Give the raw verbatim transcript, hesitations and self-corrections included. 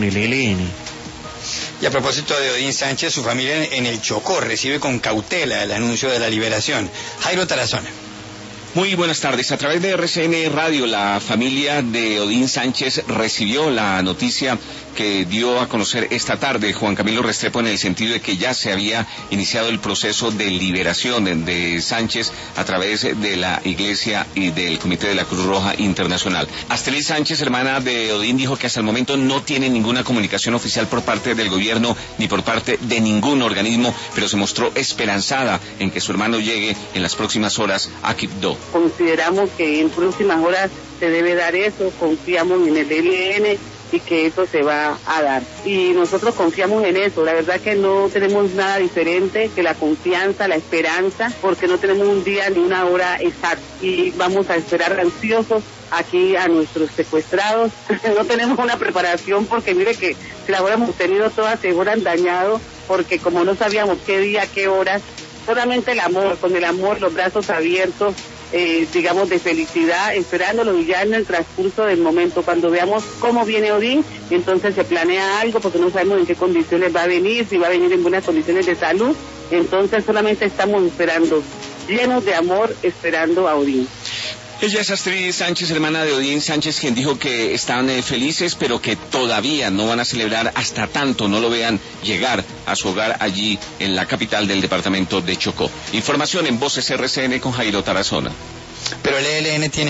con el E L N. Y a propósito de Odín Sánchez, su familia en el Chocó recibe con cautela el anuncio de la liberación. Jairo Tarazona. Muy buenas tardes. A través de R C N Radio, la familia de Odín Sánchez recibió la noticia que dio a conocer esta tarde Juan Camilo Restrepo, en el sentido de que ya se había iniciado el proceso de liberación de Sánchez a través de la Iglesia y del Comité de la Cruz Roja Internacional. Astelis Sánchez, hermana de Odín, dijo que hasta el momento no tiene ninguna comunicación oficial por parte del gobierno ni por parte de ningún organismo, pero se mostró esperanzada en que su hermano llegue en las próximas horas a Quibdó. Consideramos que en próximas horas se debe dar eso, confiamos en el E L N y que eso se va a dar. Y nosotros confiamos en eso, la verdad que no tenemos nada diferente que la confianza, la esperanza, porque no tenemos un día ni una hora exacta y vamos a esperar ansiosos aquí a nuestros secuestrados. No tenemos una preparación porque mire que si la hubiéramos tenido todas se hubieran dañado, porque como no sabíamos qué día, qué horas, solamente el amor, con el amor, los brazos abiertos, Eh, digamos, de felicidad, esperándolo, y ya en el transcurso del momento, cuando veamos cómo viene Odín, entonces se planea algo, porque no sabemos en qué condiciones va a venir, si va a venir en buenas condiciones de salud, entonces solamente estamos esperando, llenos de amor, esperando a Odín. Ella es Astrid Sánchez, hermana de Odín Sánchez, quien dijo que están eh, felices, pero que todavía no van a celebrar hasta tanto no lo vean llegar a su hogar allí en la capital del departamento de Chocó. Información en Voces R C N con Jairo Tarazona. Pero el E L N tiene